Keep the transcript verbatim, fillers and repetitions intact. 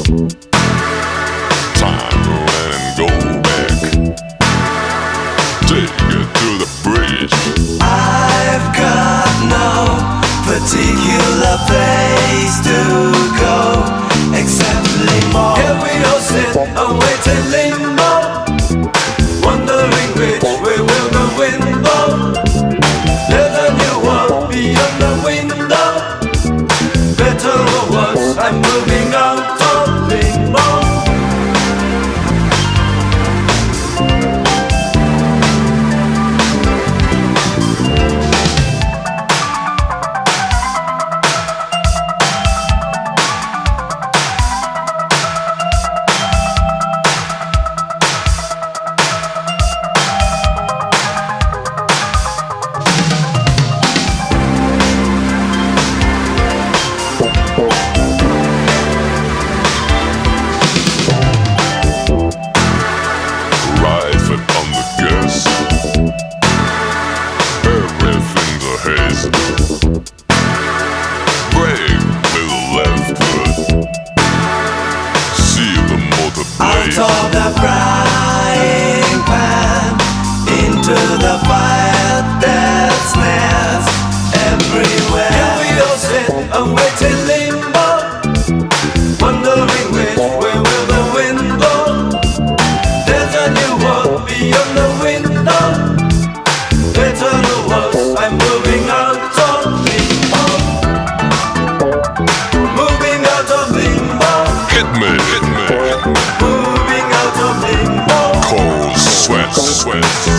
Time to run and go back. Take it to the bridge. I've got no particular place to go except limbo. Here we all sit awaiting limbo, wondering which way will the wind blow. There's a new world beyond the window. Better or worse, I'm moving out of limbo. Out of the frying pan into the fire that snares everywhere. Here we all sit awaiting limbo, wondering which way will the wind blow. There's a new world beyond the window. Better or worse, I'm moving out of limbo. Moving out of limbo. Hit me, hit me, hit me. Moving out of limbo. Cold sweat, sweat.